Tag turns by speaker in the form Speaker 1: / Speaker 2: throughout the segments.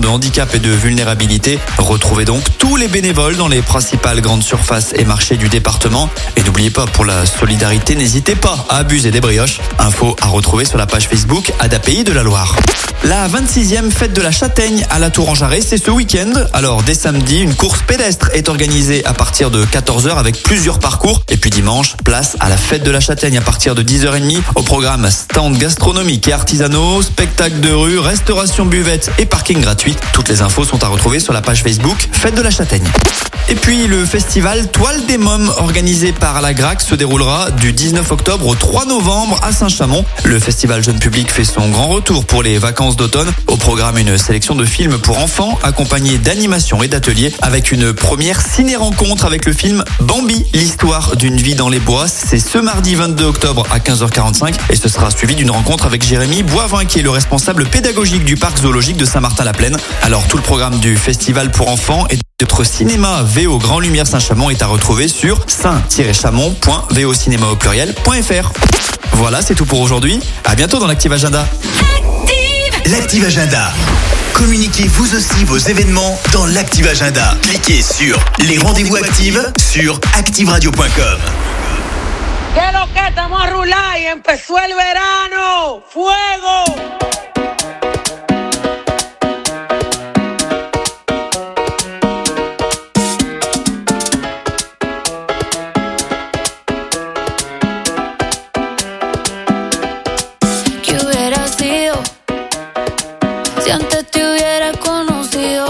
Speaker 1: de handicap et de vulnérabilité. Retrouvez donc tous les bénévoles dans les principales grandes surfaces et marchés du département. Et n'oubliez pas, pour la solidarité, n'hésitez pas à abuser des brioches. Info à retrouver sur la page Facebook ADAPI de la Loire. La 26e fête de la châtaigne à la Tourangerie, c'est ce week-end. Alors dès samedi, une course pédestre est organisée à partir de 14h avec plusieurs parcours. Et puis dimanche, place à la fête de la châtaigne à partir de 10h30. Au programme, stand gastronomique et artisanaux, spectacle de rue, restauration buvette et parking gratuit. Toutes les infos sont à retrouver sur la page Facebook Fête de la Châtaigne. Et puis le festival Toile des Mômes organisé par la GRAC se déroulera du 19 octobre au 3 novembre à Saint-Chamond. Le festival jeune public fait son grand retour pour les vacances d'automne. Au programme, une sélection de films pour enfants accompagnés d'animations et d'ateliers avec une première ciné-rencontre avec le film Bambi, l'histoire d'une vie dans les bois. C'est ce mardi 22 octobre à 15h45 et ce sera suivi d'une rencontre avec Jérémy Boivin qui est le responsable pédagogique du parc zoologique de Saint-Martin-la-Plaine. Alors tout le programme du festival pour enfants et notre cinéma VO Grand Lumière Saint-Chamond est à retrouver sur saint-chamond.voccinéma.fr. Voilà, c'est tout pour aujourd'hui. À bientôt dans l'Active Agenda.
Speaker 2: L'Active Agenda. Communiquez vous aussi vos événements dans l'Active Agenda. Cliquez sur les rendez-vous actifs sur activeradio.com.
Speaker 3: ¿Qué lo que estamos a rular y empezó el verano? ¡Fuego!
Speaker 4: Si antes te hubiera conocido,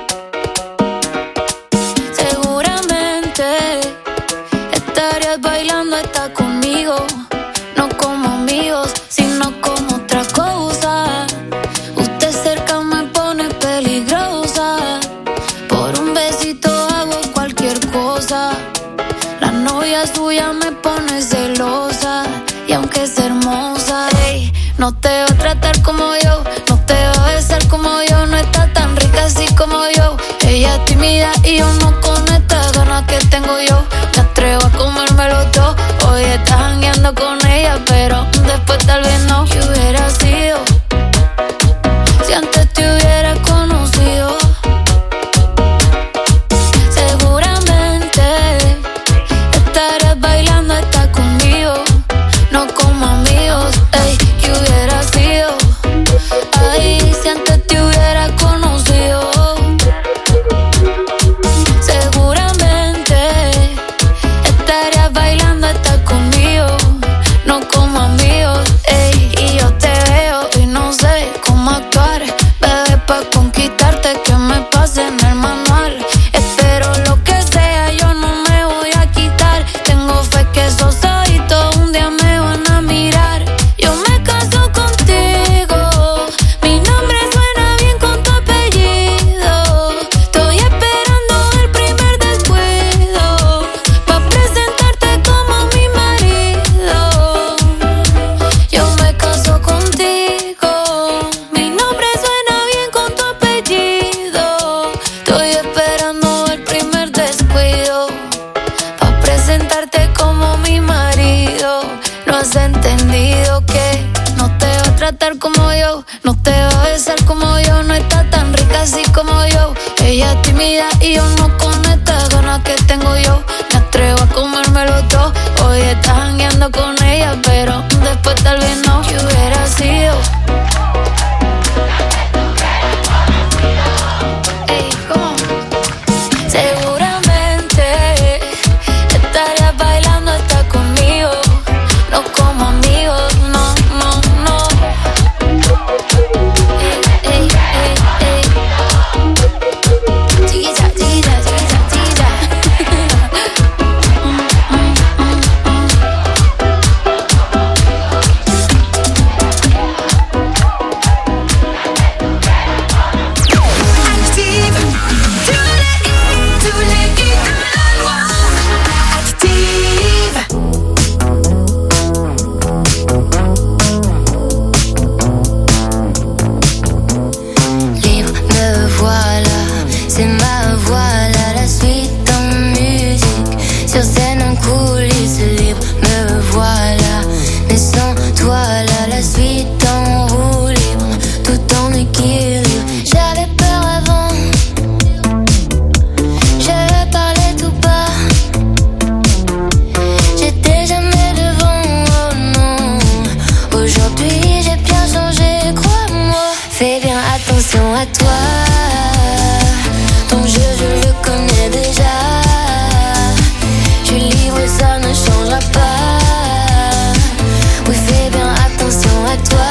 Speaker 4: seguramente estarías bailando hasta conmigo. No como amigos, sino como otra cosa. Usted cerca me pone peligrosa. Por un besito hago cualquier cosa. La novia suya me pone celosa. Y aunque es hermosa, ey, no te va a tratar como yo. Como yo, no está tan rica así como yo. Ella es tímida y yo no con estas ganas que tengo yo. Me atrevo a comérmelo todo. Hoy estás jangueando con ella, pero después tal vez no. ¿Qué hubiera sido si antes te hubiera conocido? Seguramente estarías bailando hasta conmigo. No como amigos, ey, ¿qué hubiera sido? Ay, si antes te hubiera conocido, seguramente estarías bailando hasta conmigo, no como amigos, ey. Y yo te veo y no sé cómo actuar, bebé, pa' conquistarte que me pase en el manual. Espero lo que sea, yo no me voy a quitar. Tengo fe que esos ojitos un día me van a mirar. Yo me caso contigo. Como yo, no te va a besar como yo, no está tan rica así como yo. Ella es tímida y yo no con estas ganas que tengo yo. Me atrevo a comérmelo todo. Hoy estás jangueando con ella, pero después tal vez no. ¿Qué hubiera sido? Ey, ¿cómo? Seguramente estarías bailando hasta conmigo, no como amigos, no, no, no. attention à toi. Ton jeu je le connais déjà. Je livre, ça ne changera pas. Oui, fais bien attention à toi.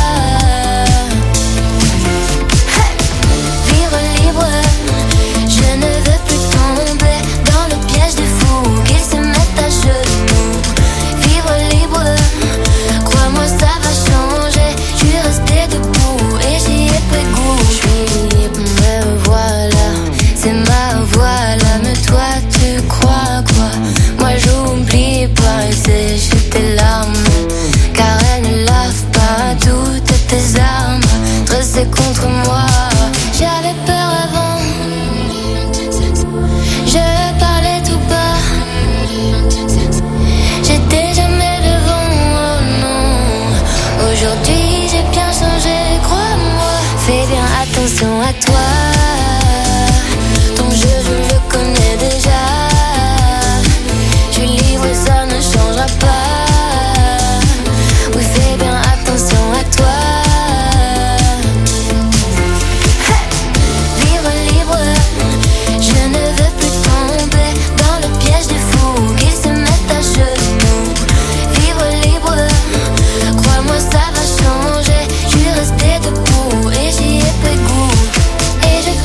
Speaker 4: Vivre libre, je ne veux plus tomber dans le piège des fous qu'ils se mettent à genoux. Vivre libre, crois-moi ça va changer. Je suis restée debout et j'y ai pris goût. Je suis libre, me voilà, c'est ma voix là. Mais toi tu crois quoi? Moi j'oublie pas et c'est jeter tes larmes, car elles ne lavent pas toutes tes armes dressées contre moi. J'avais peur avant, je parlais tout bas, j'étais jamais devant, oh non. Aujourd'hui j'ai bien changé, crois-moi. Fais bien attention à toi. Ton jeu je le connais déjà. Je livre, ça ne changera pas. Oui, fais bien attention à toi. Vivre libre, je ne veux plus tomber dans le piège des fous qu'ils se mettent à genoux. Vivre libre, crois-moi ça va changer. Je suis restée debout et j'y ai pris goût. Et je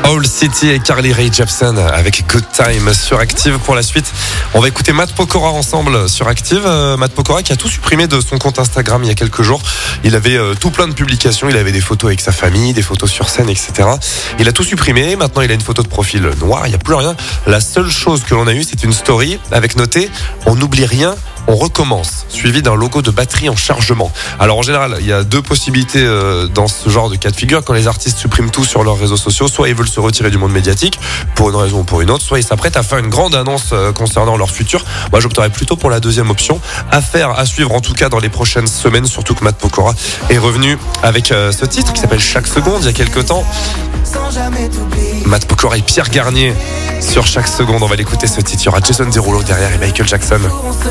Speaker 5: Owl City et Carly Rae Jepsen avec Good Time sur Active. Pour la suite, on va écouter Matt Pokora ensemble sur Active. Matt Pokora qui a tout supprimé de son compte Instagram il y a quelques jours. Il avait tout plein de publications, il avait des photos avec sa famille, des photos sur scène, etc. Il a tout supprimé, maintenant il a une photo de profil noir, il n'y a plus rien. La seule chose que l'on a eue, c'est une story avec noté « On n'oublie rien ». On recommence, suivi d'un logo de batterie en chargement. Alors en général, il y a deux possibilités dans ce genre de cas de figure. Quand les artistes suppriment tout sur leurs réseaux sociaux, soit ils veulent se retirer du monde médiatique pour une raison ou pour une autre, soit ils s'apprêtent à faire une grande annonce concernant leur futur. Moi, j'opterais plutôt pour la deuxième option. Affaire à suivre en tout cas dans les prochaines semaines, surtout que Matt Pokora est revenu avec ce titre qui s'appelle Chaque Seconde il y a quelques temps. Matt Pokora et Pierre Garnier sur Chaque Seconde. On va l'écouter ce titre. Il y aura Jason Derulo derrière et Michael Jackson.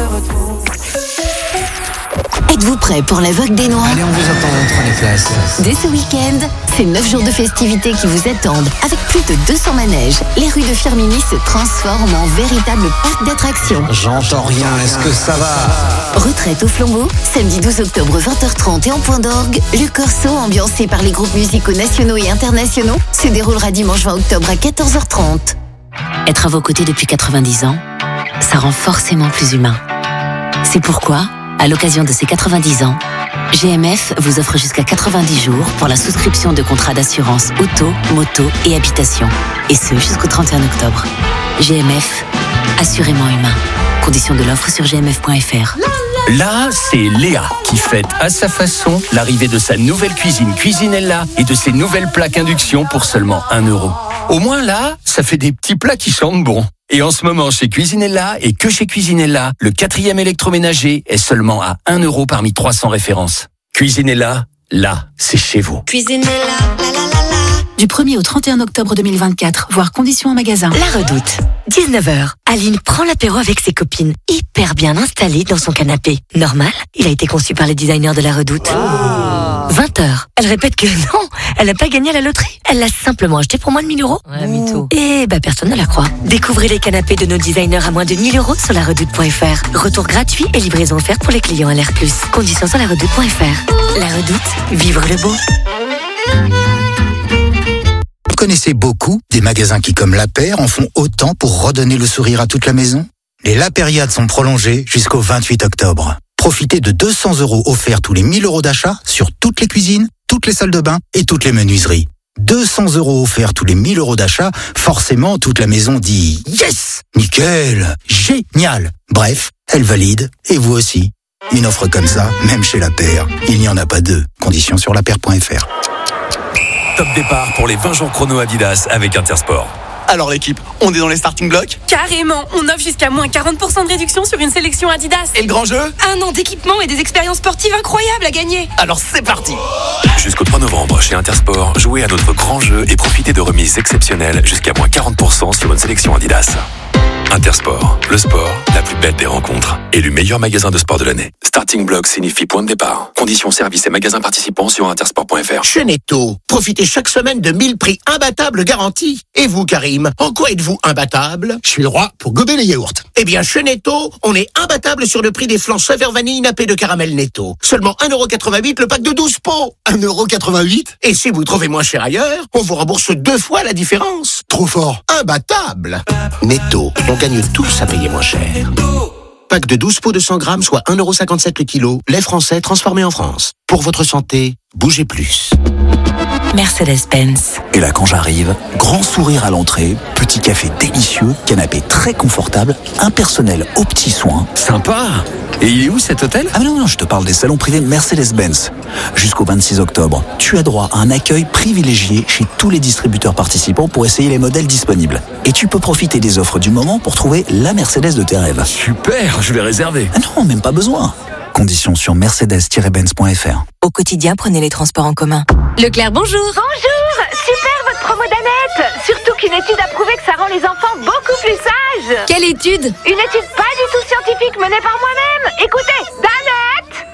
Speaker 6: Êtes-vous prêts pour la Vogue des Noirs?
Speaker 7: Allez, on vous attend, prenez place.
Speaker 6: Dès ce week-end, c'est 9 jours de festivités qui vous attendent. Avec plus de 200 manèges, les rues de Firminy se transforment en véritable parc d'attractions.
Speaker 7: J'entends rien, est-ce que ça va?
Speaker 6: Retraite au flambeau, samedi 12 octobre 20h30 et en point d'orgue, le Corso, ambiancé par les groupes musicaux nationaux et internationaux, se déroulera dimanche 20 octobre à 14h30.
Speaker 8: Être à vos côtés depuis 90 ans, ça rend forcément plus humain. C'est pourquoi, à l'occasion de ces 90 ans, GMF vous offre jusqu'à 90 jours pour la souscription de contrats d'assurance auto, moto et habitation. Et ce, jusqu'au 31 octobre. GMF, assurément humain. Conditions de l'offre sur gmf.fr.
Speaker 9: Là, c'est Léa qui fête à sa façon l'arrivée de sa nouvelle cuisine Cuisinella et de ses nouvelles plaques induction pour seulement 1 €. Au moins là, ça fait des petits plats qui sentent bon. Et en ce moment, chez Cuisinella et que chez Cuisinella, le 4e électroménager est seulement à 1 € parmi 300 références. Cuisinella, là, c'est chez vous.
Speaker 6: Cuisinella,
Speaker 8: Du 1er au 31 octobre 2024, voire conditions en magasin.
Speaker 10: La Redoute. 19h. Aline prend l'apéro avec ses copines, hyper bien installée dans son canapé. Normal, il a été conçu par les designers de La Redoute. 20h. Elle répète que non, elle n'a pas gagné à la loterie. Elle l'a simplement acheté pour moins de 1 000 €.
Speaker 8: Ouais, mytho.
Speaker 10: Et personne ne la croit. Découvrez les canapés de nos designers à moins de 1 000 € sur laredoute.fr. Retour gratuit et livraison offerte pour les clients LR+. Conditions sur laredoute.fr. La Redoute, vivre le beau.
Speaker 11: Vous connaissez beaucoup des magasins qui, comme La Paire, en font autant pour redonner le sourire à toute la maison? Les La Périades sont prolongées jusqu'au 28 octobre. Profitez de 200 € offerts tous les 1 000 € d'achat sur toutes les cuisines, toutes les salles de bain et toutes les menuiseries. 200 € offerts tous les 1 000 € d'achat, forcément toute la maison dit « Yes ! Nickel ! Génial !» Bref, elle valide, et vous aussi. Une offre comme ça, même chez La Paire, il n'y en a pas deux. Conditions sur lapaire.fr.
Speaker 12: Top départ pour les 20 jours chrono Adidas avec Intersport.
Speaker 13: Alors l'équipe, on est dans les starting blocks?
Speaker 14: Carrément, on offre jusqu'à moins 40% de réduction sur une sélection Adidas.
Speaker 13: Et le grand jeu?
Speaker 14: 1 an d'équipement et des expériences sportives incroyables à gagner.
Speaker 13: Alors c'est parti!
Speaker 12: Jusqu'au 3 novembre chez Intersport, jouez à notre grand jeu et profitez de remises exceptionnelles jusqu'à moins 40% sur une sélection Adidas. Intersport, le sport, la plus belle des rencontres. Élu meilleur magasin de sport de l'année. Starting block signifie point de départ. Conditions, services et magasins participants sur intersport.fr.
Speaker 15: Chez Netto, profitez chaque semaine de 1000 prix imbattables garantis. Et vous, Karim, en quoi êtes-vous imbattable?
Speaker 16: Je suis le roi pour gober les yaourts.
Speaker 15: Eh bien, chez Netto, on est imbattable sur le prix des flancs saveur vanille nappés de caramel Netto. Seulement 1,88 € le pack de 12 pots.
Speaker 16: 1,88 €?
Speaker 15: Et si vous trouvez moins cher ailleurs, on vous rembourse 2 fois la différence.
Speaker 16: Trop fort.
Speaker 15: Imbattable. Netto, on gagne tous à payer moins cher. Pack de 12 pots de 100 grammes, soit 1,57 € le kilo. Lait français transformé en France. Pour votre santé, bougez plus.
Speaker 10: Mercedes-Benz.
Speaker 17: Et là, quand j'arrive, grand sourire à l'entrée, petit café délicieux, canapé très confortable, un personnel aux petits soins.
Speaker 9: Sympa. Et il est où cet hôtel?
Speaker 17: Ah non, je te parle des salons privés Mercedes-Benz. Jusqu'au 26 octobre, tu as droit à un accueil privilégié chez tous les distributeurs participants pour essayer les modèles disponibles. Et tu peux profiter des offres du moment pour trouver la Mercedes de tes rêves.
Speaker 9: Super, je vais réserver.
Speaker 17: Ah non, même pas besoin. Conditions sur mercedes-benz.fr.
Speaker 10: Au quotidien, prenez les transports en commun.
Speaker 14: Leclerc, bonjour.
Speaker 18: Bonjour, super votre promo d'Annette. Surtout qu'une étude a prouvé que ça rend les enfants beaucoup plus sages.
Speaker 14: Quelle étude?
Speaker 18: Une étude pas du tout scientifique menée par moi-même. Écoutez, d'Annette.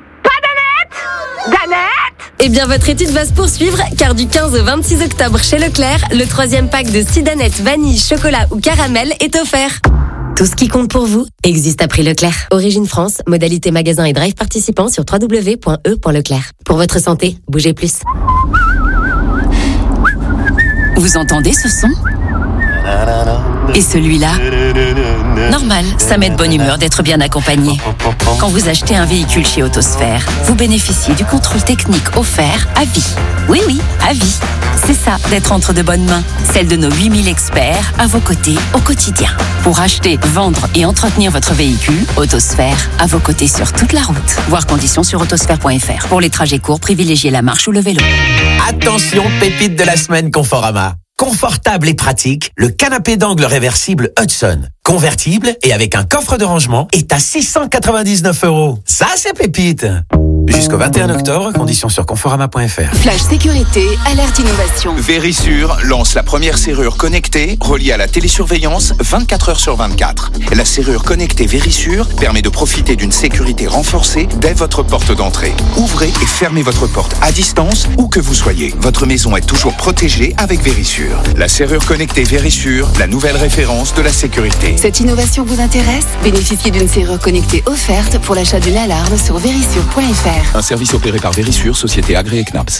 Speaker 18: Pas d'Annette. D'Annette.
Speaker 14: Eh bien, votre étude va se poursuivre, car du 15 au 26 octobre chez Leclerc, le 3e pack de 6 Danettes vanille, chocolat ou caramel est offert.
Speaker 10: Tout ce qui compte pour vous existe à prix Leclerc.
Speaker 14: Origine France, modalité magasin et drive participant sur www.e.leclerc. Pour votre santé, bougez plus.
Speaker 8: Vous entendez ce son ? Et celui-là ? Normal, ça met de bonne humeur d'être bien accompagné. Quand vous achetez un véhicule chez Autosphère, vous bénéficiez du contrôle technique offert à vie. Oui, à vie. C'est ça, d'être entre de bonnes mains. Celle de nos 8000 experts à vos côtés au quotidien. Pour acheter, vendre et entretenir votre véhicule, Autosphère, à vos côtés sur toute la route. Voir conditions sur autosphère.fr. Pour les trajets courts, privilégiez la marche ou le vélo.
Speaker 19: Attention, pépite de la semaine Conforama. Confortable et pratique, le canapé d'angle réversible Hudson. Convertible et avec un coffre de rangement est à 699 €. Ça, c'est pépite. Jusqu'au 21 octobre, conditions sur conforama.fr.
Speaker 6: Flash sécurité, alerte innovation.
Speaker 20: Verisure lance la première serrure connectée reliée à la télésurveillance 24 heures sur 24. La serrure connectée Verisure permet de profiter d'une sécurité renforcée dès votre porte d'entrée. Ouvrez et fermez votre porte à distance où que vous soyez. Votre maison est toujours protégée avec Verisure. La serrure connectée Verisure, la nouvelle référence de la sécurité.
Speaker 6: Cette innovation vous intéresse ? Bénéficiez d'une serrure connectée offerte pour l'achat d'une alarme sur verisure.fr.
Speaker 20: Un service opéré par Verisure, société agréée CNAPS.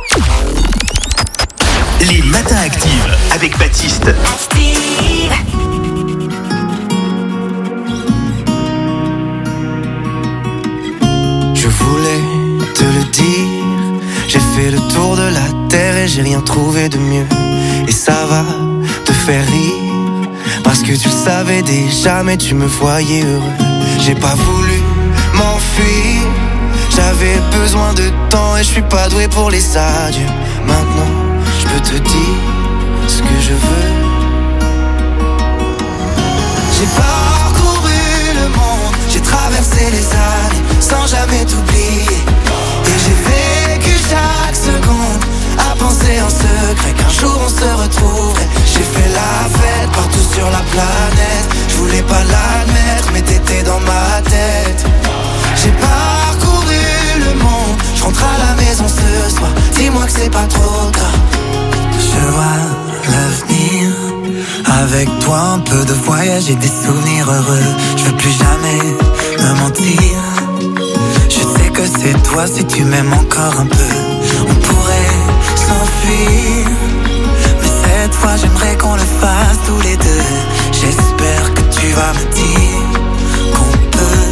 Speaker 2: Les matins actifs avec Baptiste.
Speaker 21: Je voulais te le dire, j'ai fait le tour de la terre et j'ai rien trouvé de mieux. Et ça va te faire rire, parce que tu le savais déjà mais tu me voyais heureux. J'ai pas voulu m'enfuir, j'avais besoin de temps et je suis pas doué pour les adieux. Maintenant, je peux te dire ce que je veux. J'ai parcouru le monde, j'ai traversé les années sans jamais t'oublier. Et j'ai vécu chaque seconde à penser en secret qu'un jour on se retrouverait. J'ai fait la fête partout sur la planète, je voulais pas l'admettre mais t'étais dans ma tête. J'ai parcouru le monde, je rentre à la maison ce soir, dis-moi que c'est pas trop tard. Je vois l'avenir, avec toi un peu de voyage et des souvenirs heureux. Je veux plus jamais me mentir, je sais que c'est toi si tu m'aimes encore un peu. On pourrait s'enfuir, mais cette fois j'aimerais qu'on le fasse tous les deux. J'espère que tu vas me dire qu'on peut.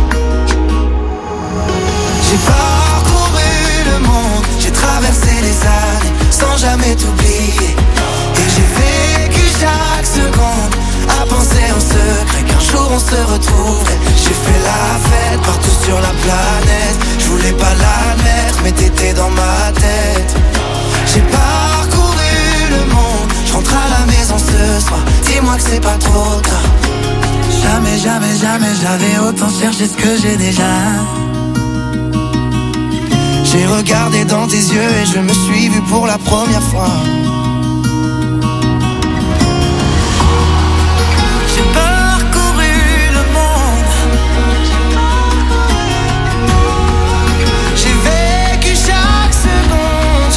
Speaker 21: J'ai parcouru le monde, j'ai traversé les années sans jamais t'oublier. Et j'ai vécu chaque seconde à penser en secret qu'un jour on se retrouverait. J'ai fait la fête partout sur la planète, je voulais pas l'admettre mais t'étais dans ma tête. J'ai parcouru le monde, je rentre à la maison ce soir, dis-moi que c'est pas trop tard. Jamais, jamais, jamais j'avais autant cherché ce que j'ai déjà. J'ai regardé dans tes yeux et je me suis vu pour la première fois. J'ai parcouru le monde, j'ai vécu chaque seconde.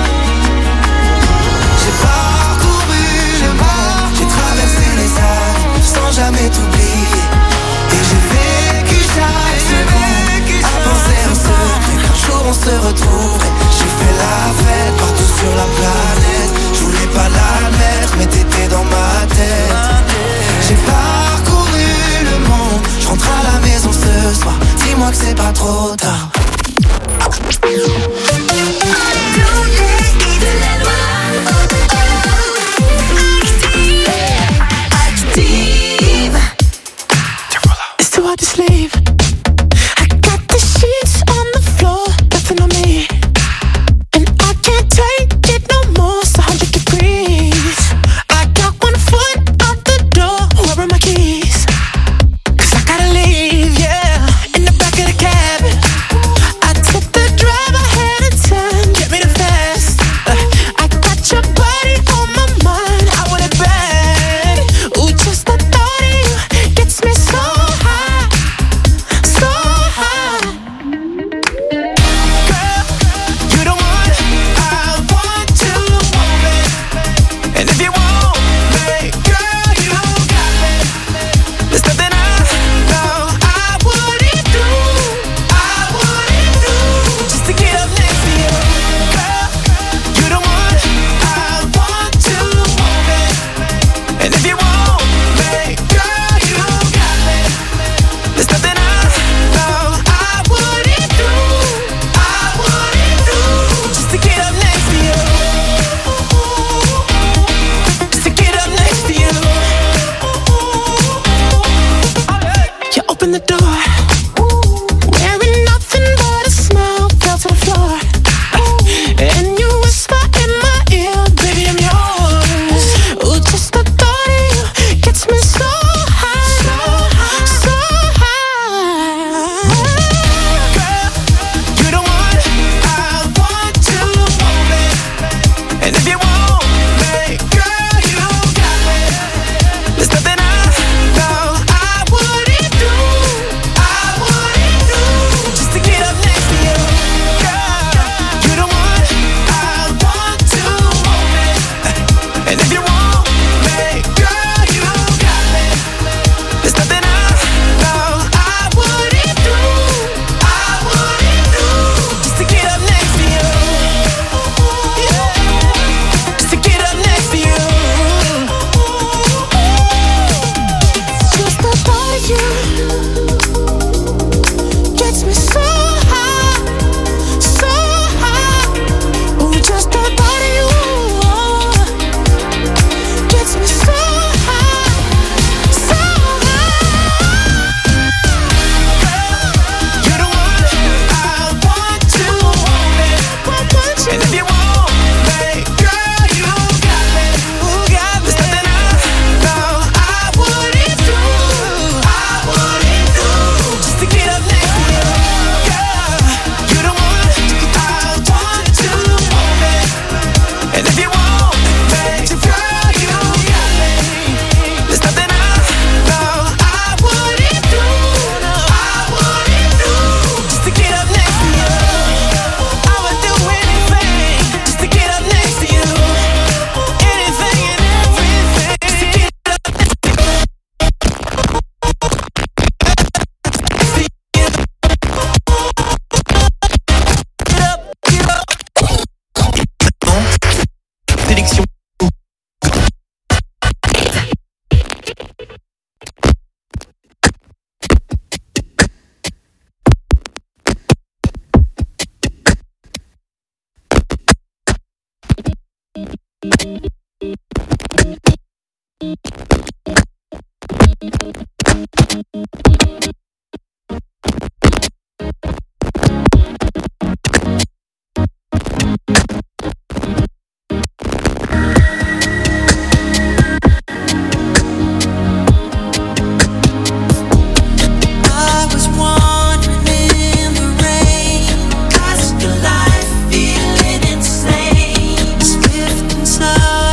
Speaker 21: J'ai parcouru le monde, j'ai traversé les années sans jamais t'oublier. Et j'ai vécu chaque seconde à penser en secret qu'un jour on se retrouverait. J'ai fait la fête partout sur la planète, Inside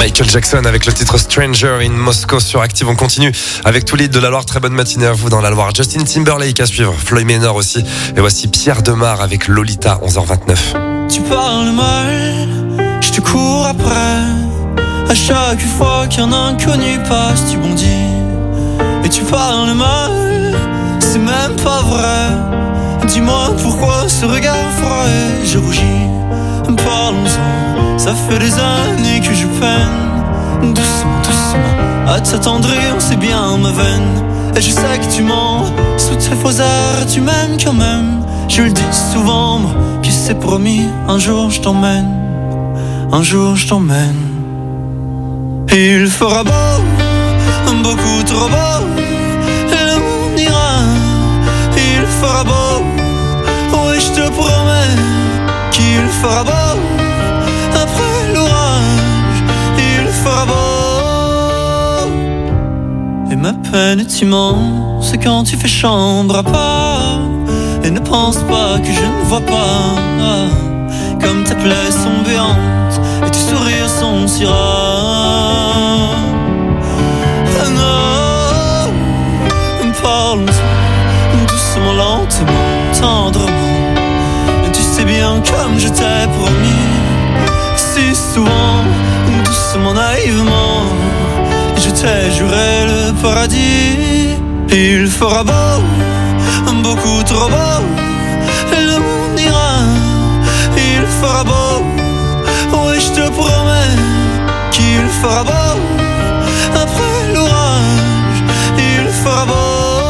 Speaker 5: Michael Jackson avec le titre Stranger in Moscow sur Active. On continue avec tous les hits de la Loire. Très bonne matinée à vous dans la Loire. Justin Timberlake à suivre, Floyd Manor aussi. Et voici Pierre Demar avec Lolita, 11h29.
Speaker 1: Tu parles mal, je te cours après. À chaque fois qu'un inconnu passe, tu bondis. Et tu parles mal, c'est même pas vrai. Dis-moi pourquoi ce regard froid et je rougis. Parlons-en, ça fait des années que je peine. Doucement, doucement, à t'attendrir, c'est bien ma veine. Et je sais que tu mens, sous tes faux airs, tu m'aimes quand même. Je le dis souvent, moi, puis c'est promis, un jour je t'emmène. Un jour je t'emmène. Et il fera beau, beaucoup trop beau. Et le monde ira, il fera beau. Oui, je te promets qu'il fera beau. Après l'orage, il fera beau. Et ma peine est immense quand tu fais chambre à part. Et ne pense pas que je ne vois pas. Comme tes plaies sont béantes et tes sourires sont si rares. Non, parlons-en doucement, lentement, tendrement. Tu sais bien comme je t'ai promis, si souvent, doucement, naïvement, je t'ai juré le paradis. Il fera beau, beaucoup trop beau. Le monde ira, il fera beau. Oui, je te promets qu'il fera beau. Après l'orage, il fera beau.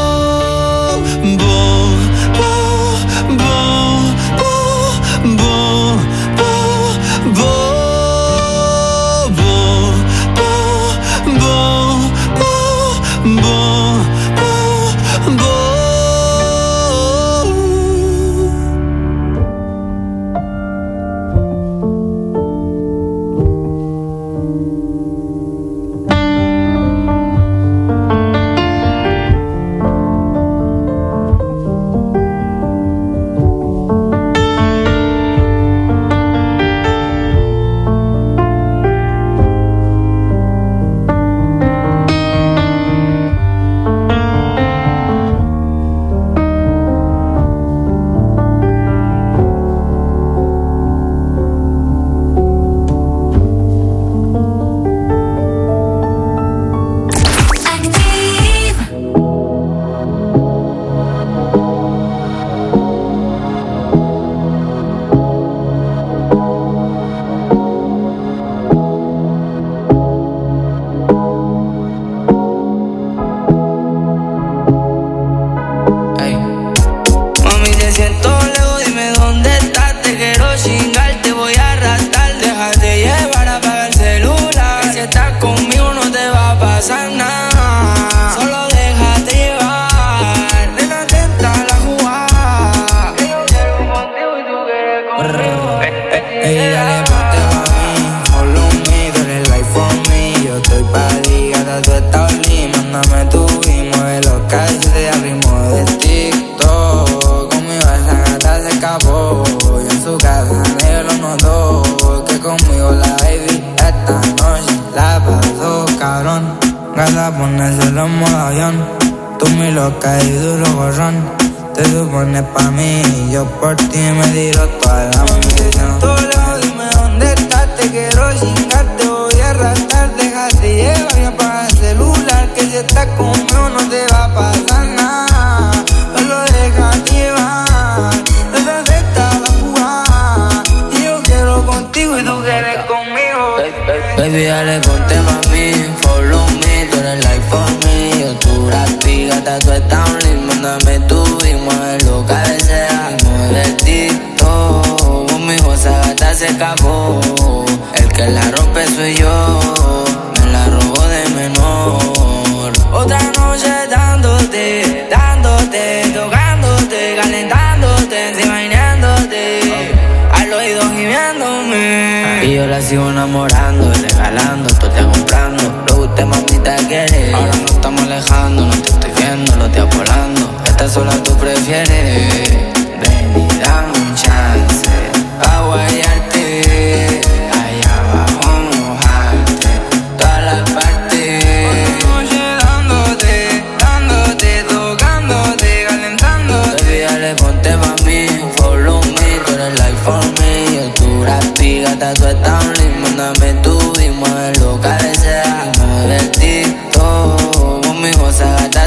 Speaker 22: Baby, dale, ponte mami, follow me, tú eres like for me. Yo tu rapi, gata, tú estás un lindo, mándame tu y muévelo, cabecea. Y mueve el TikTok, conmigo esa gata se escapó. El que la rompe soy yo, me la robó de menor. Otra noche dándote, tocándote, calentándote, imaginándote, al oído gimiéndome. Y yo la sigo enamorando, regalando, tú te comprando. Lo que usted mamita quiere. Ahora nos estamos alejando, no te estoy viendo, lo estoy volando. Esta sola tú prefieres. Ven y dame un chance, pa' guayarte, allá abajo mojarte.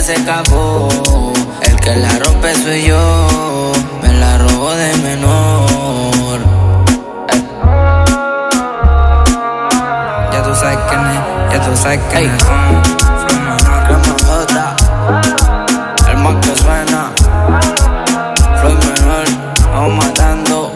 Speaker 22: se escapó. El que la rompe soy yo, me la robó de menor. Ya tú sabes quién es, ya tú sabes quién es. Crema J, el más que suena. Floyd menor, vamos matando.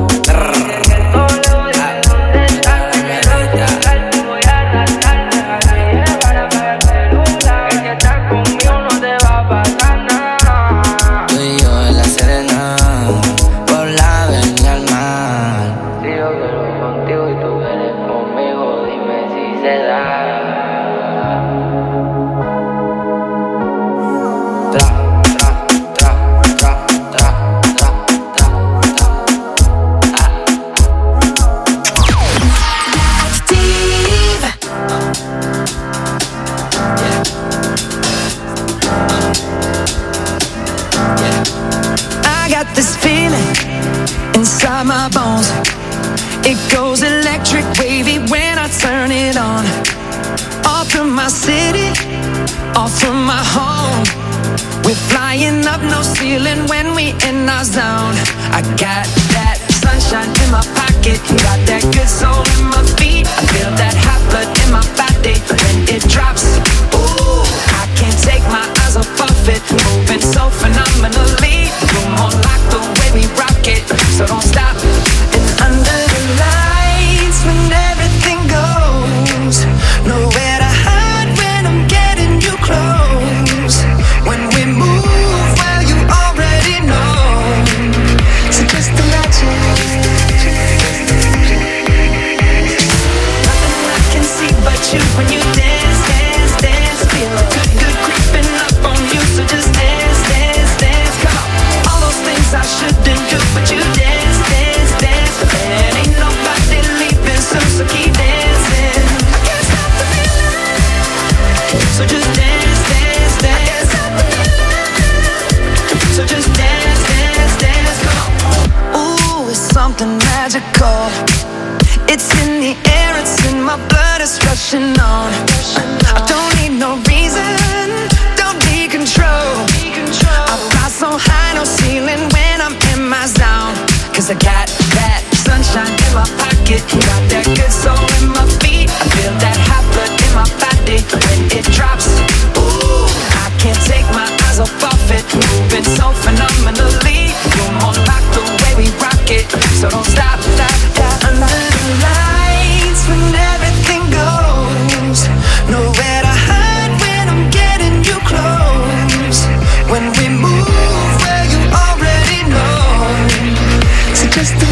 Speaker 21: My bones, it goes electric wavy when I turn it on. Off from my city, off from my home. We're flying up no ceiling when we in our zone. I got that sunshine in my pocket, got that good soul in my feet. I feel that hot blood in my body when it drops. Ooh, I can't take my eyes off of it, moving so phenomenally. Room on lock the way we rock it, so don't stop. And under the lights when everything goes, nowhere to hide when I'm getting you close. When we move, well you already know. So just imagine. Nothing I can see but you when you dance, dance, dance. Feel good, good creeping up on you. So just dance, dance, dance. Come on. All those things I shouldn't do, but you dance, dance, dance. And ain't nobody leaving soon, so keep dancing. I can't stop the feeling. So just dance, dance, dance. So just dance, dance, dance. Come on. Ooh, it's something magical. It's in the air, it's in my blood, it's rushing on. I don't need no reason, don't need control. I fly so high, no ceiling when I'm in my zone. Cause I got that sunshine in my pocket, got that good soul in my feet. I feel that hot blood in my body when it drops. Ooh, I can't take my eyes off of it, moving so phenomenally. You're more like the way we rock it, so don't stop, stop, stop. Under the lights when everything goes, nowhere to hide when I'm getting you close. When we move, well you already know. So just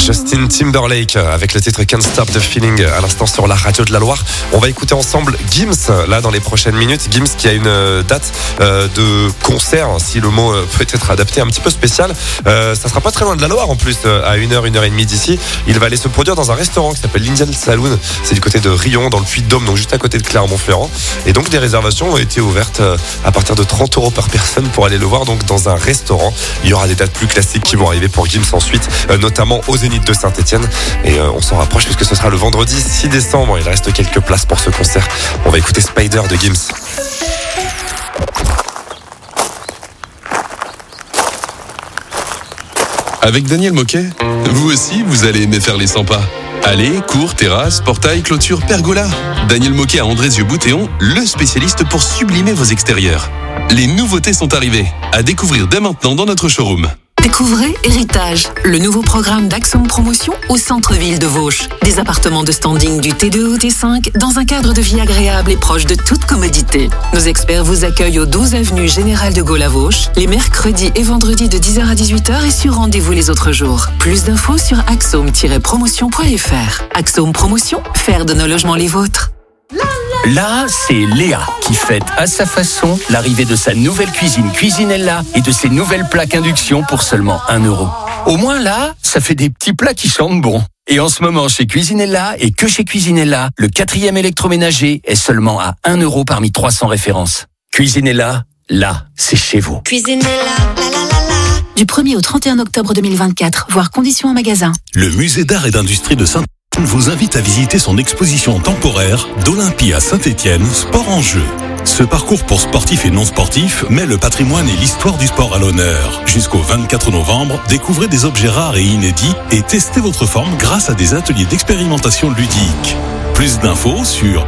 Speaker 5: Justin Timberlake avec le titre Can't Stop the Feeling à l'instant sur la radio de la Loire. On va écouter ensemble Gims là dans les prochaines minutes. Gims qui a une date de concert, si le mot peut être adapté, un petit peu spécial. Ça sera pas très loin de la Loire en plus, à 1h30 d'ici. Il va aller se produire dans un restaurant qui s'appelle l'Indian Saloon. C'est du côté de Rion dans le Puy-de-Dôme, donc juste à côté de Clermont-Ferrand. Et donc des réservations ont été ouvertes à partir de 30 € par personne pour aller le voir donc dans un restaurant. Il y aura des dates plus classiques qui vont arriver pour Gims ensuite, notamment au Zénith de Saint-Etienne. Et on s'en rapproche puisque ce sera le vendredi 6 décembre. Il reste quelques places pour ce concert. On va écouter Spider de Gims.
Speaker 3: Avec Daniel Moquet, vous aussi, vous allez aimer faire les 100 pas. Allées, cours, terrasses, portails, clôtures, pergola. Daniel Moquet à Andrézieux-Boutéon, le spécialiste pour sublimer vos extérieurs. Les nouveautés sont arrivées, à découvrir dès maintenant dans notre showroom.
Speaker 4: Découvrez Héritage, le nouveau programme d'Axome Promotion au centre-ville de Vauche. Des appartements de standing du T2 au T5 dans un cadre de vie agréable et proche de toute commodité. Nos experts vous accueillent au 12 avenue Général de Gaulle à Vauche, les mercredis et vendredis de 10h à 18h et sur rendez-vous les autres jours. Plus d'infos sur axome-promotion.fr. Axome Promotion, faire de nos logements les vôtres.
Speaker 9: Là, c'est Léa qui fête à sa façon l'arrivée de sa nouvelle cuisine Cuisinella et de ses nouvelles plaques induction pour seulement 1 €. Au moins là, ça fait des petits plats qui sentent bon. Et en ce moment, chez Cuisinella et que chez Cuisinella, le 4e électroménager est seulement à 1 € parmi 300 références. Cuisinella, là, c'est chez vous.
Speaker 23: Cuisinella, du 1er au 31 octobre 2024, voire conditions en magasin.
Speaker 24: Le musée d'art et d'industrie de Saint-Étienne vous invite à visiter son exposition temporaire d'Olympie à Saint-Étienne, Sport en jeu. Ce parcours pour sportifs et non sportifs met le patrimoine et l'histoire du sport à l'honneur. Jusqu'au 24 novembre, découvrez des objets rares et inédits et testez votre forme grâce à des ateliers d'expérimentation ludique. Plus d'infos sur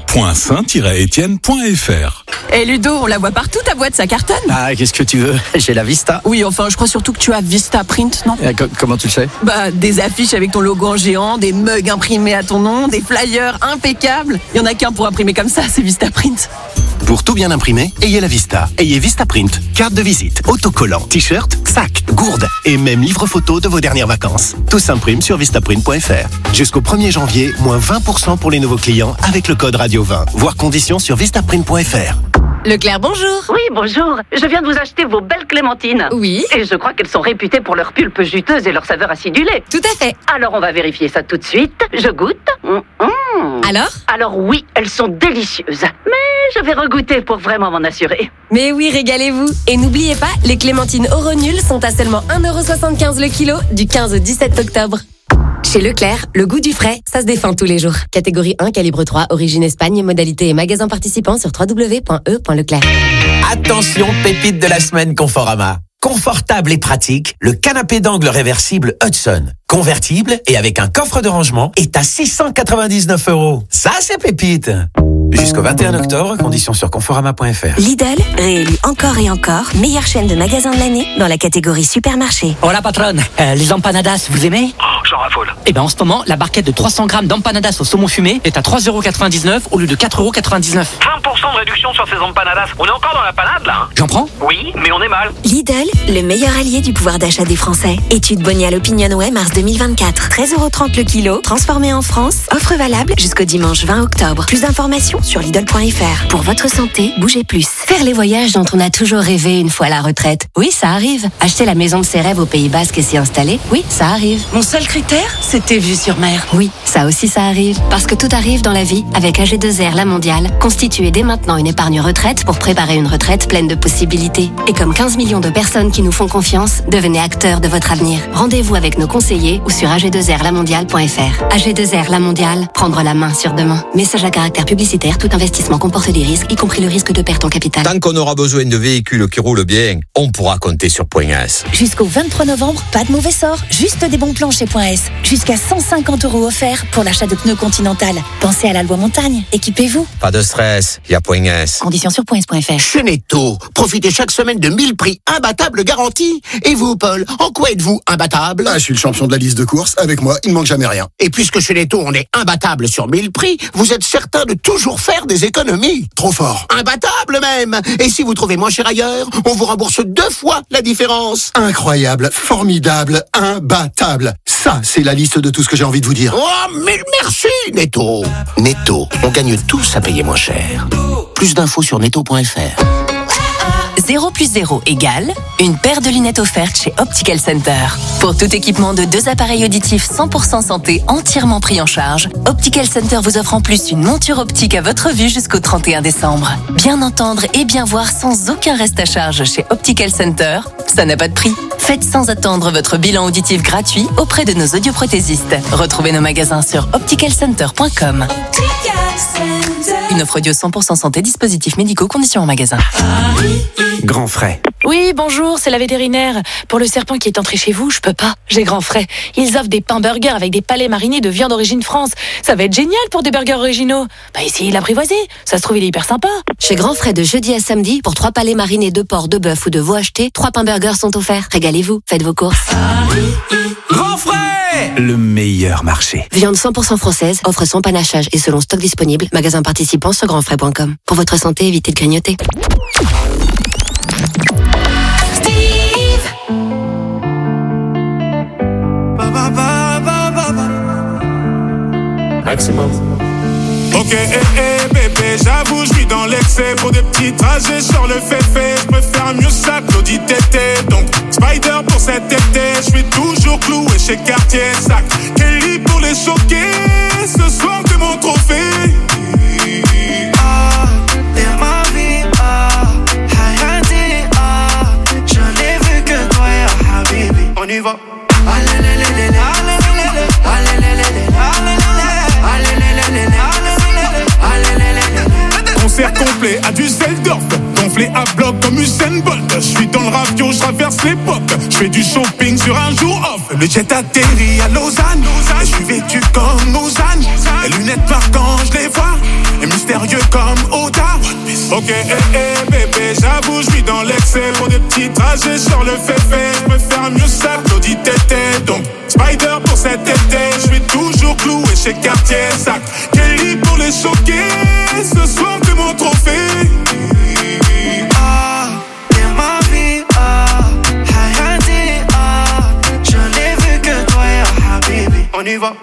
Speaker 24: mai.saint-etienne.fr.
Speaker 25: Et Ludo, on la voit partout ta boîte, ça cartonne.
Speaker 7: Ah, qu'est-ce que tu veux? J'ai la Vista.
Speaker 25: Oui, enfin, je crois surtout que tu as Vista Print, non?
Speaker 7: Comment tu le sais?
Speaker 25: Bah, des affiches avec ton logo en géant, des mugs imprimés à ton nom, des flyers impeccables. Il y en a qu'un pour imprimer comme ça, c'est Vista Print.
Speaker 15: Pour tout bien imprimer, ayez la Vista. Ayez Vista Print, carte de visite, autocollant, t-shirt, sac, gourde et même livre photo de vos dernières vacances. Tout s'imprime sur vistaprint.fr. Jusqu'au 1er janvier, moins 20% pour les nouveaux clients avec le code Radio 20. Voir conditions sur vistaprint.fr.
Speaker 14: Leclerc, bonjour.
Speaker 26: Oui, bonjour. Je viens de vous acheter vos belles clémentines.
Speaker 14: Oui.
Speaker 26: Et je crois qu'elles sont réputées pour leur pulpe juteuse et leur saveur acidulée.
Speaker 14: Tout à fait.
Speaker 26: Alors on va vérifier ça tout de suite. Je goûte. Alors oui, elles sont délicieuses. Mais je vais regoûter pour vraiment m'en assurer.
Speaker 14: Mais oui, régalez-vous. Et n'oubliez pas, les clémentines Oronuls sont à seulement 1,75 € le kilo du 15 au 17 octobre. Chez Leclerc, le goût du frais, ça se défend tous les jours. Catégorie 1, calibre 3, origine Espagne, modalité et magasin participant sur www.e.leclerc.
Speaker 19: Attention, pépite de la semaine Conforama. Confortable et pratique, le canapé d'angle réversible Hudson. Convertible et avec un coffre de rangement est à 699 €. Ça, c'est pépite. Jusqu'au 21 octobre, conditions sur conforama.fr.
Speaker 10: Lidl, réélu encore et encore, meilleure chaîne de magasins de l'année dans la catégorie supermarché.
Speaker 27: Hola patronne, les empanadas, vous aimez?
Speaker 13: J'en raffole.
Speaker 27: Eh ben en ce moment, la barquette de 300 grammes d'empanadas au saumon fumé est à 3,99 € au lieu de 4,99 €.
Speaker 13: 20% de réduction sur ces empanadas. On est encore dans la panade là, hein?
Speaker 27: J'en prends?
Speaker 13: Oui, mais on est mal.
Speaker 10: Lidl, le meilleur allié du pouvoir d'achat des Français. Étude Bonial Opinionway mars 2024. 13,30 € le kilo, transformé en France. Offre valable jusqu'au dimanche 20 octobre. Plus d'informations sur Lidl.fr. Pour votre santé, bougez plus.
Speaker 8: Faire les voyages dont on a toujours rêvé une fois à la retraite. Oui, ça arrive. Acheter la maison de ses rêves au Pays Basque et s'y installer. Oui, ça arrive.
Speaker 25: Mon seul critère, c'était vue sur mer.
Speaker 8: Oui, ça aussi ça arrive. Parce que tout arrive dans la vie avec AG2R La Mondiale. Constituez dès maintenant une épargne retraite pour préparer une retraite pleine de possibilités. Et comme 15 millions de personnes qui nous font confiance, devenez acteurs de votre avenir. Rendez-vous avec nos conseillers ou sur ag2rlamondiale.fr. AG2R La Mondiale, prendre la main sur demain. Message à caractère publicitaire, tout investissement comporte des risques, y compris le risque de perte en capital.
Speaker 28: Tant qu'on aura besoin de véhicules qui roulent bien, on pourra compter sur Point S.
Speaker 23: Jusqu'au 23 novembre, pas de mauvais sort, juste des bons plans chez Point S. Jusqu'à 150 € offerts pour l'achat de pneus Continental. Pensez à la loi montagne, équipez-vous.
Speaker 28: Pas de stress, il y a Point S.
Speaker 23: Conditions sur points.fr.
Speaker 15: Chez Netto, profitez chaque semaine de 1000 prix imbattables garantis. Et vous, Paul, en quoi êtes-vous imbattable?
Speaker 16: Je suis le champion de la liste de courses. Avec moi, il ne manque jamais rien.
Speaker 15: Et puisque chez Netto, on est imbattable sur 1000 prix, vous êtes certain de toujours faire des économies.
Speaker 16: Trop fort.
Speaker 15: Imbattable même. Et si vous trouvez moins cher ailleurs, on vous rembourse 2 fois la différence.
Speaker 16: Incroyable, formidable, imbattable. Ça, c'est la liste de tout ce que j'ai envie de vous dire.
Speaker 1: Oh, mille merci, Netto. Netto, on gagne tous à payer moins cher. Plus d'infos sur netto.fr.
Speaker 2: 0 + 0 = une paire de lunettes offerte chez Optical Center. Pour tout équipement de 2 appareils auditifs 100% santé entièrement pris en charge, Optical Center vous offre en plus une monture optique à votre vue jusqu'au 31 décembre. Bien entendre et bien voir sans aucun reste à charge chez Optical Center, ça n'a pas de prix. Faites sans attendre votre bilan auditif gratuit auprès de nos audioprothésistes. Retrouvez nos magasins sur opticalcenter.com. Une offre audio 100% santé, dispositifs médicaux, conditions en magasin.
Speaker 6: Grand frais.
Speaker 11: Oui, bonjour, c'est la vétérinaire. Pour le serpent qui est entré chez vous, je peux pas. J'ai grand frais. Ils offrent des pains burgers avec des palais marinés de viande origine France. Ça va être génial pour des burgers originaux. Essayez de l'apprivoiser. Ça se trouve, il est hyper sympa.
Speaker 14: Chez Grand Frais de jeudi à samedi, pour 3 palais marinés de porc, de bœuf ou de veau achetés, 3 pains burgers sont offerts. Régalez-vous, faites vos courses.
Speaker 6: Grand frais, le meilleur marché.
Speaker 14: Viande 100% française, offre sans panachage et selon stock disponible. Magasin participant sur grandfrais.com. Pour votre santé, évitez de grignoter.
Speaker 12: Maximum. Ok, bébé, j'avoue, je suis dans l'excès. Pour des petits trajets sur le fait-fait, je préfère mieux ça que l'audit tété. Donc, Spider pour cet été, je suis toujours cloué chez Cartier. Sac Kelly pour les choquer, ce soir t'es mon trophée.
Speaker 21: T'es ma vie, Hayati, je n'ai vu que toi, ya Habibi. On y va.
Speaker 12: Concert complet à Düsseldorf, gonflé à bloc comme Usain Bolt. Je suis dans le ravio, je traverse l'époque. Je fais du shopping sur un jour off. Le jet atterrit à Lausanne. Et je suis vêtu comme Lausanne. Les lunettes marquantes, je les vois. Et mystérieux comme Oda. Ok, bébé, j'avoue, je suis dans l'excès. Pour des petits trajets sur le fait-fait, je préfère mieux ça que l'audit tété. Donc, Spider pour cet été, je suis toujours cloué chez Cartier. Sac Kelly pour les choquer, ce soir t'es mon trophée.
Speaker 21: T'es ma vie, Hayati, je n'ai vu que toi, ya Habibi. On y va.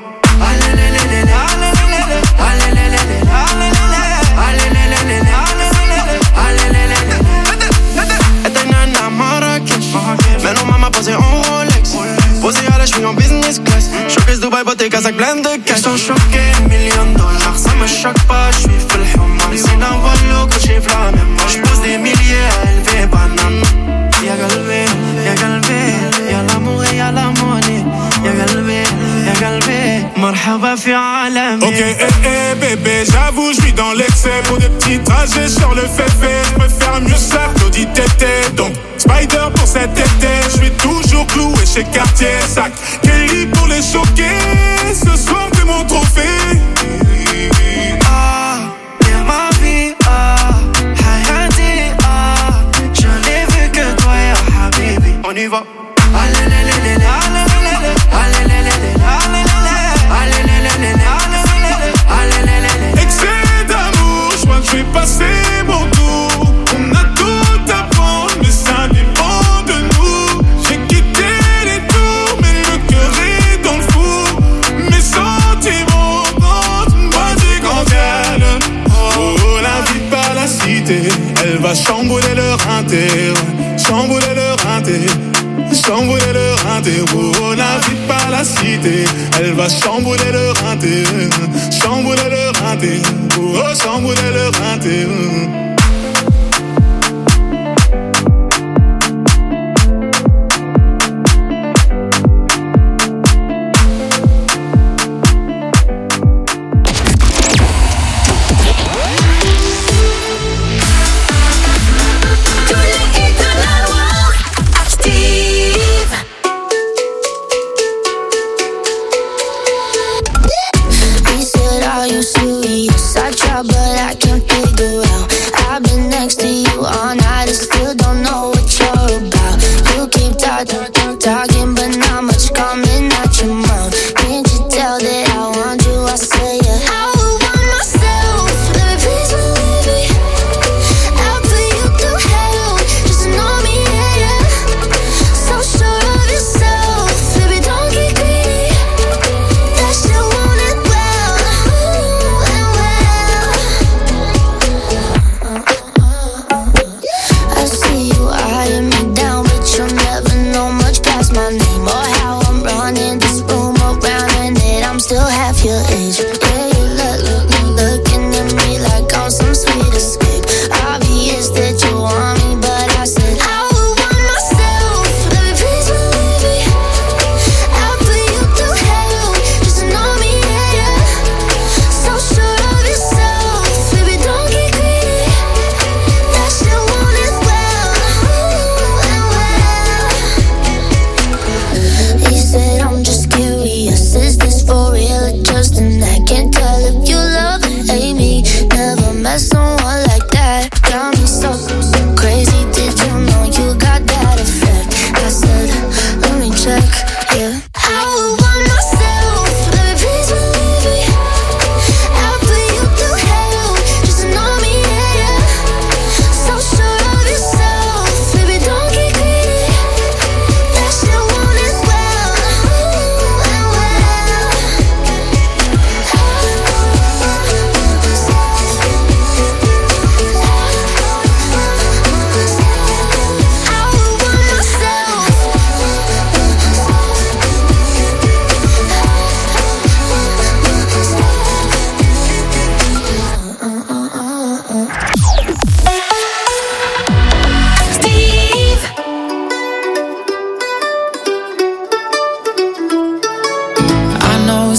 Speaker 21: Maintenant maman posée en Rolex, posée à la cheville en business class. Showcase Dubaï, beauté, Kazakh, plein de cash. Ils sont choqués, $1 million, ça me choque pas, je suis full human. C'est d'un vol que j'ai flammé, moi j'pose des milliers à élever banane. Y'a galvé, y'a l'amour et y'a la monnaie. Y'a galvé, marhaba fi alami.
Speaker 12: Ok, bébé, j'avoue, je suis dans l'excès. Pour des petits trajets sur le fait-fait, je préfère mieux ça que l'audit tété. Donc, Spider pour cet été, je suis toujours cloué chez Cartier. Sac Kelly pour les choquer, ce soir t'es mon trophée.
Speaker 21: T'es ma vie, Hayati, je n'ai vu que toi, ya Habibi. On y va.
Speaker 12: Excès d'amour, je crois que je vais passer mon tour. On a tout à prendre, mais ça dépend de nous. J'ai quitté les tours, mais le cœur est dans le four. Mes sentiments comptent, moi j'y convienne. Oh, la vie par la cité, elle va chambouler leur inter. Chambouler leur inter. Chambouler leur inter, oh, la vie par la cité, elle va chambouler leur inter, chambouler leur inter, oh, chambouler leur inter.
Speaker 21: But I can't figure out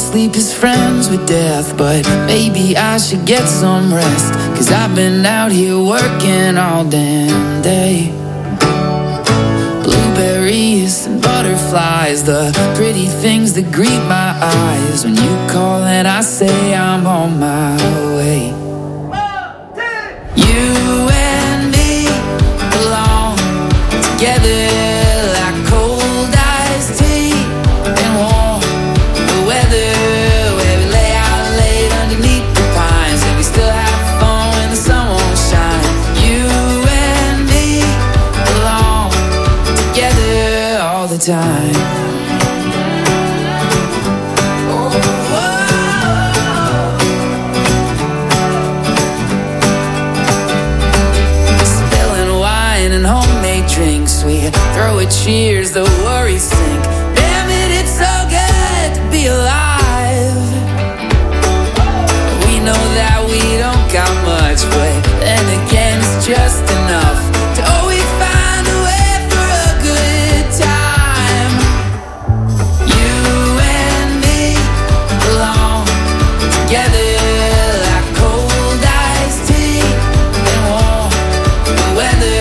Speaker 3: sleep is friends with death, but maybe I should get some rest, 'cause I've been out here working all damn day. Blueberries and butterflies, the pretty things that greet my eyes. When you call and I say I'm on my way. You and me belong together like cold iced tea and warm the weather, where we lay out late underneath the pines, and we still have fun when the sun won't shine. You and me belong together all the time. Drinks, we throw a cheers, the worries sink. Damn it, it's so good to be alive. We know that we don't got much, but then again it's just enough to always find a way for a good time. You and me belong together like cold iced tea and warm the weather.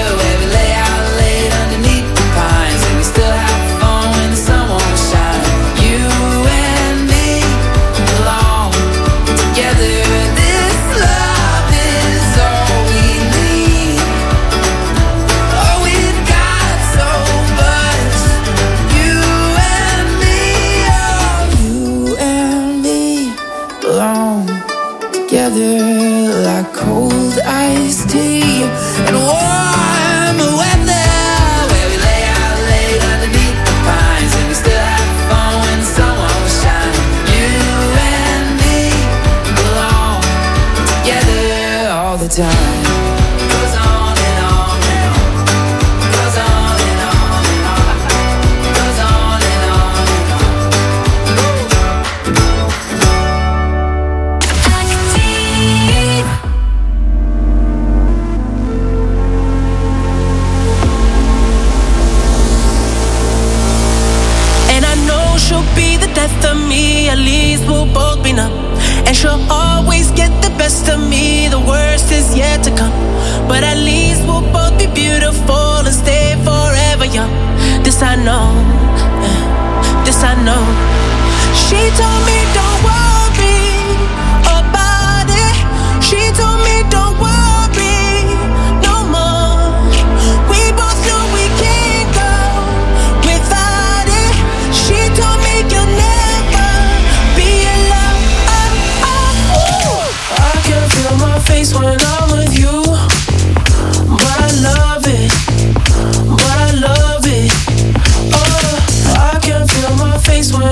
Speaker 3: Like cold iced tea and warm weather, where we lay out late underneath the pines, and we still have fun when the sun won't shine. You and me belong together all the time. Goes on and on and on. Goes on and on and on. Goes on and on and on.
Speaker 4: She'll be the death of me, at least we'll both be numb. And she'll always get the best of me, the worst is yet to come. But at least we'll both be beautiful and stay forever young. This I know, this I know. She told me don't worry about it. She told me don't worry no more. We both know we can't go without it. She told me you'll never be alone. I can feel my face when I'm with you, but I love it, but I love it. Oh, I can feel my face when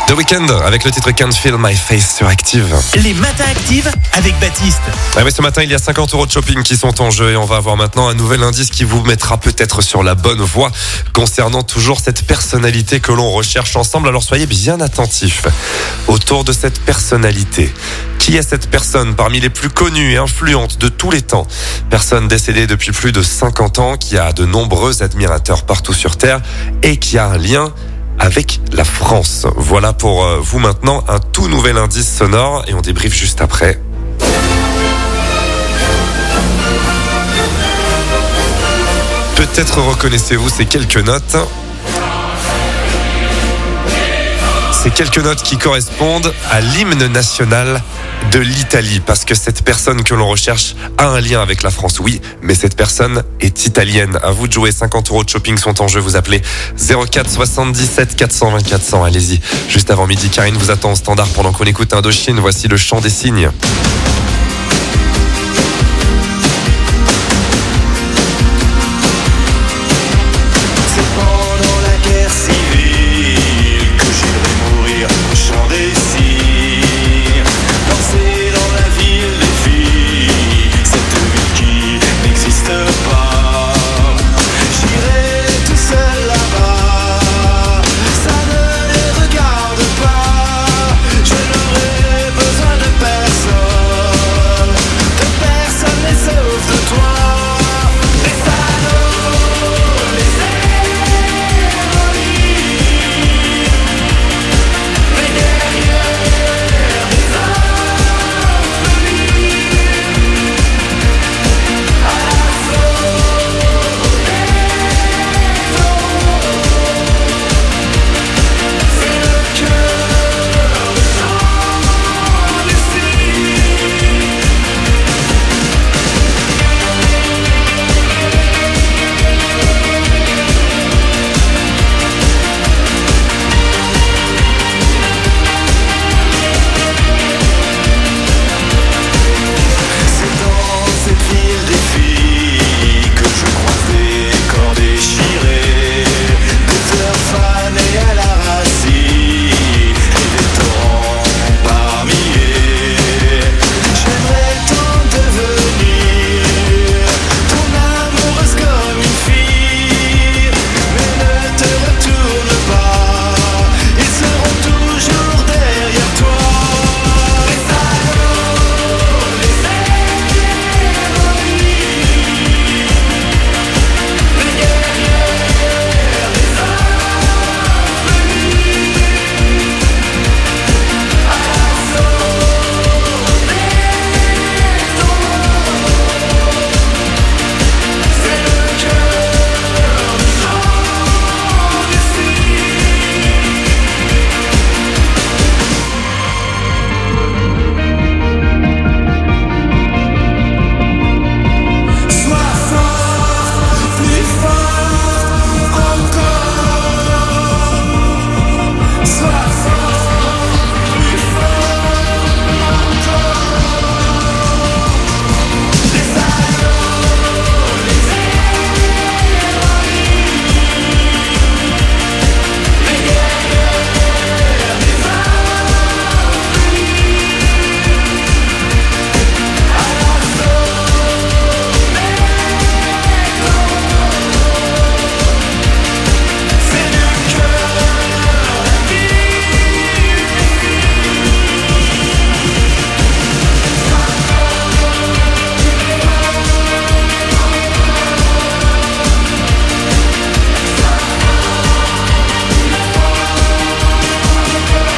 Speaker 5: The Weeknd avec le titre Can't Feel My Face sur Active.
Speaker 7: Les matins Active avec Baptiste.
Speaker 5: Ah oui, ce matin, il y a 50 € de shopping qui sont en jeu et on va avoir maintenant un nouvel indice qui vous mettra peut-être sur la bonne voie concernant toujours cette personnalité que l'on recherche ensemble. Alors soyez bien attentifs autour de cette personnalité. Qui est cette personne parmi les plus connues et influentes de tous les temps? Personne décédée depuis plus de 50 ans, qui a de nombreux admirateurs partout sur Terre et qui a un lien avec la France. Voilà pour vous maintenant un tout nouvel indice sonore et on débriefe juste après. Peut-être reconnaissez-vous ces quelques notes. Ces quelques notes qui correspondent à l'hymne national de l'Italie, parce que cette personne que l'on recherche a un lien avec la France, oui, mais cette personne est italienne. À vous de jouer, 50 € de shopping sont en jeu, vous appelez 04 77 420 400, allez-y. Juste avant midi, Karine vous attend au standard pendant qu'on écoute Indochine, voici le chant des cygnes.